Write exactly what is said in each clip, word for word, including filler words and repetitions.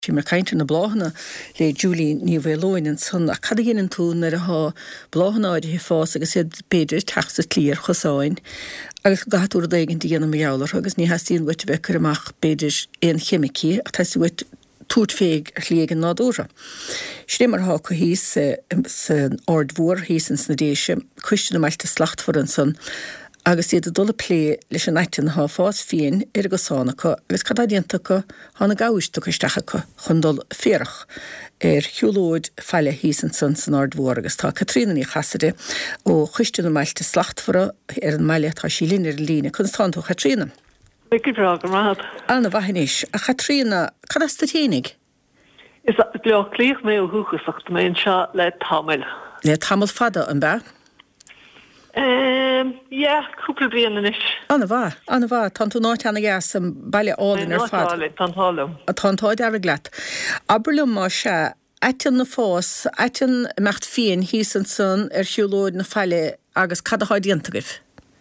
Tí mar caiinte na bláhanna le Julie ní bhfuilóin an son a cad gin an tún ar a bláhanna áide hí fás agus sé beidir teachsa líar chosáin agus gaúr dagin díana meálar agus ní hasíon bhaite bheith amach beidir éon chemicí a tá bhaid túd féig a chlégan nádóra. Srimar há go hís san ordmhór hís an snadéise cuiiste na mailte slacht for an son agus iad a dul lé leis an aitin há fás féin ar go sánacha agus cadadianta go hána gáiste go isteacha chun dul féarach ar hiúlóid feile hís an son san ordmhór agus tá Catrína í chasaide ó chuiste na mailte slachtfara ar an meile tá sí lín ar lína chun táú Catrína. Anna bhahanis a Catrína cad as ténig? Is le clíoch mé ó thuchasach mé an seo le tamil. Le tamil fada an be? Um, yeah, cúpla bliana is. Anna bha, Anna bha, tá tú náit anna gas an baile álan ar fad. Tá tálam. A tá táid ar a gleat. Aberlum má se, aitin na fós, aitin mecht féin hís an son ar siúlóid na feile agus cad a háid diantagah?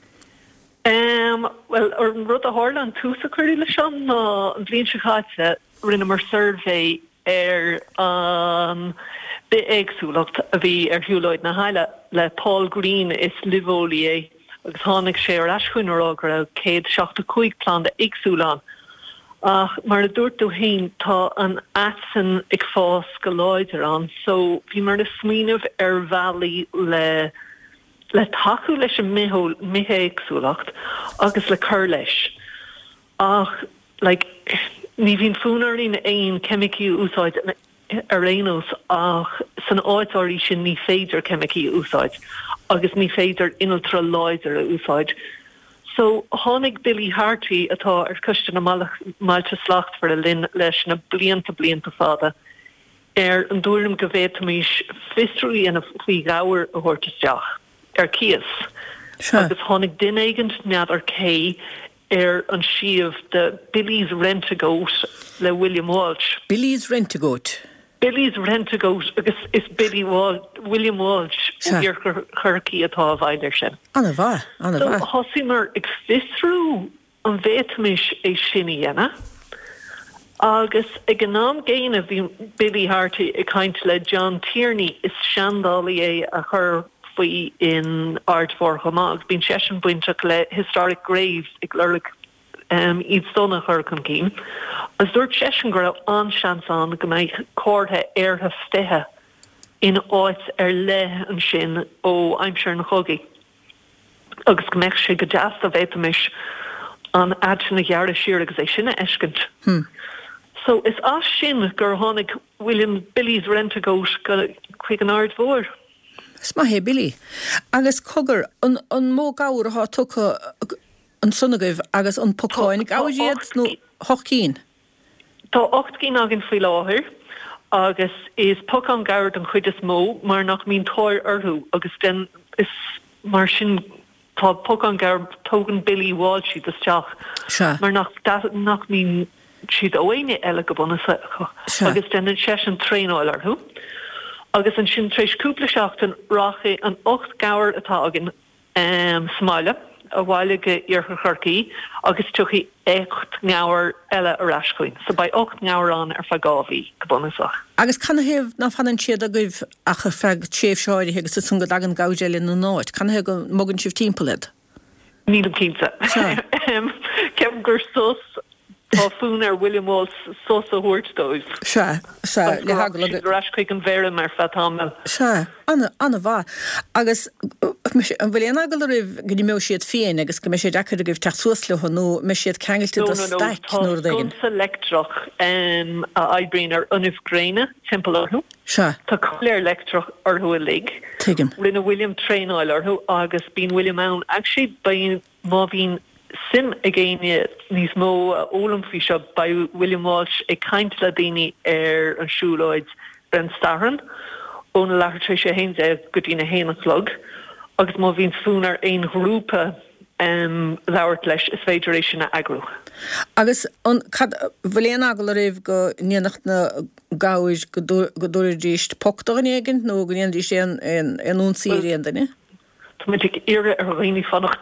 Um, well, ar an rud a hálan túsa chuirí le sean ná an bblin se chaite rinne mar survey ar an be éagsúlacht a bhí ar hiúlóid na haile le Paul Green is Livolier agus tháinig sé ar ascuinrá gur a céad seachta chuig plán de éagsúlán. Ach mar a dúirtú hain tá an atsan ag fás go láidir an, so bhí mar na smíanamh ar bhealaí le le taú leis an mihol mithe éagsúlacht agus le chur leis. Ach, like, ní bhín fúnarí na aon chemicí úsáid ar rénos ach san áitáirí sin ní féidir chemicí úsáid agus ní féidir inultra láidir a úsáid. So tháinig Billy Harty atá ar cuiste na mailte slacht for a lin leis na blianta blianta fada ar an dúrim go bhétamís fistruí in a faoi gáir a thuirteteach ar cias. Sure. Agus tháinig duine nead ar cé ar an siomh de Billy's Rent-A-Goat le William Walsh. Billy's Rent-A-Goat? Billy's Rent-A-Goat agus is Billy Wal William Walsh ar churcií atá bhaidir sin. Anna bha, Anna bha. So hosí mar ag fistrú an bhétamis é sinna dhéana agus ag an nám géanamh bhí Billy Harty ag caint le John Tierney is seandálaí é a chur faoi in Ardmhór Chomá. Bhín sesin buinteach le historic graves ag lurlaigh um, iad sonna chur chun cín. As dúirt sesin gur an seansán go mbeidh córtha airtha fithe in áit ar le an sin ó aimseir na chogaí. Agus go mbeidh sé go deas a bhétamis an aidsin na ghearra siar agus é sinna eiscint. Hmm. So is as sin gur tháinig William Billy's Rent-A-Goat go chuig an Ardmhór. Is má hé Billy. Agus cogur an an mó gáir a há tucha an sunnagah agus an pocáin gáiad nó hochcín. Tá ocht cín agin faoi láthir agus is pocán gáir an chuid is mó mar nach mín tóir orthú agus den is mar sin tá pocán gáir tógan Billy Walsh siad isteach. Sure. Mar nach nach mín siad óhaine eile go buna Sure. agus den an sé an tréáil orthú. Agus an sin trééis cúpla seachtain racha an ocht gáir atá agin um, smáile a bhhaige ar churcií agus tuchaí écht ngáir eile ar ascuin. So ba ocht ngáir an ar fagáhí go bunasach. Agus canna heh ná fanan siad a goibh a chu feag tréimhseáirí agus sa sunga dagan gáidéile nó náid. Canna heh go mogann sibh timpplaid? Nílam cínta. Ceim gur sos tá fún ar William Walsh sos a thuirtóibh. Se, se, le hagla gur ascuig an bhéire mar fatámil. Se, anna anna bha. Agus an bhfuil an agal rih go dtí mé siad féin agus go mé sé dechar a goibh teach suasla nó mé siad ceangailte do staic nóair daigen. Tá lectroch um, a aibrín ar unibh gréine timp orthú. Se. Tá chuléir lectroch orthú a lig. Tuigim. Rinne William Trainile orthú agus bín William Owen. Actually, bain má bhín sim a géine níos mó ólam fhí seo ba William Walsh ag caint le daoine ar an siúlóid ar an staran ón lehartrééis sé héinse go dtína héanachlog agus má bhín fúnar aon grúpa um, leabhart leis is féidir éis sin na agrú. Agus bhfuil éon agal a raibh go níanacht na gáis go dúir díist pochtach an éigen nó go níon dí sé an ún síí an daine? Tá muid ag ire ar réí fannacht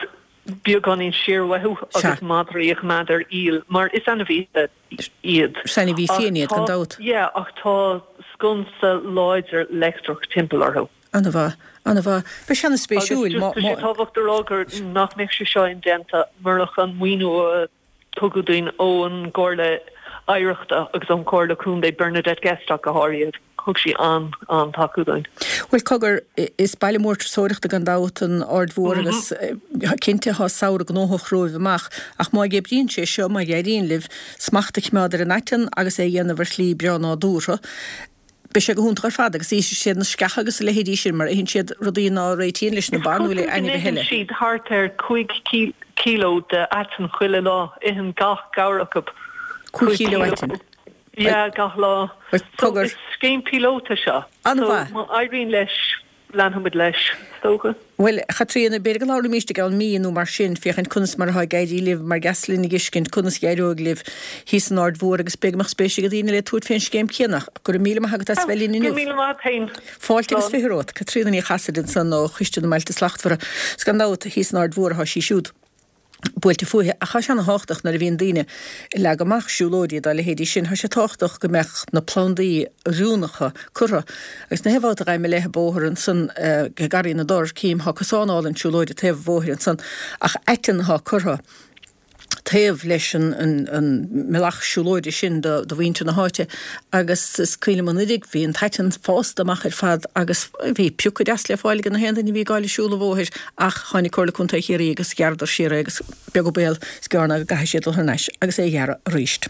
bí gan in siirwehu agus madriíoch meidir íl, mar is anna ví iad. Sanna bhí féiniad gan dat? Ja, ach tá skunsa loidir lestruch timplarhu. Anna bha, anna bha, be sena spéisiúil. Táhachttar águr nach mé se seo in denta marach an muoú tugadúin ó an gcóirle éireachta agus an cóirle cún é Bernadette Gestach a háiríad. Thug sí an an takeúdain. Well cogur is bailile mór sóireachta gan dat an ardmhór agus cinnte há saoire go nóthach roimh amach ach má ggé bríonn sé seo má dhéiríon libh smachtaich meáidir an aitin agus é dhéanamh slí breán á dúra. Be sé go húnta ar fad agus is sé na sceach agus le héadí sin mar hinn siad rodí ná réitíon leis na banúile aine heile. Siad hart ar chuig kíló de aitin chuile lá ihan gach gaurach. Chuig kíló aitin? Ja, gach lá. So is céim pilóta seo. Anna bha? So má airíonn leis leanhamid leis tóga. Well, chatríanna beir go láir míiste gáil míonú mar sin fiochan cunas mar ha gaiidí libh mar gaslín na giscint cunas gaiiróg libh hís an ardmhór agus beagach spéisi go dtíine le túd féin scéim ciannach gur míle hagat as bhelín inú. míle má pein. Fáilte agus firót, Catrína í chasadin san ó chuiste na mailte slachtfara. Scandáta hís an ardmhór ha sí siúd. Builte fuithe a cha seanna háchtach na a bhíon daine le goach siúlóiad a le héadí sin ha sé táchtach go mecht na plandaí rúnacha curra agus na hefáid a raim me lethe bóthir an san go garí na dor cíim ha cosánáil an siúlóid a teh bóthir an san ach eitin ha curra taobh leis an meach siúlóide sin do bhainte na háite agus is cuile man idig bhí an taitan fásta amach ar fad agus bhí piúcha deas le fáil gan na hendan bhí gáile siúla bhóthir ach chanig corla chunta chéirí agus geardar siar agus beag go béal scearna go gaiisiad le neis agus é dhearra ríist.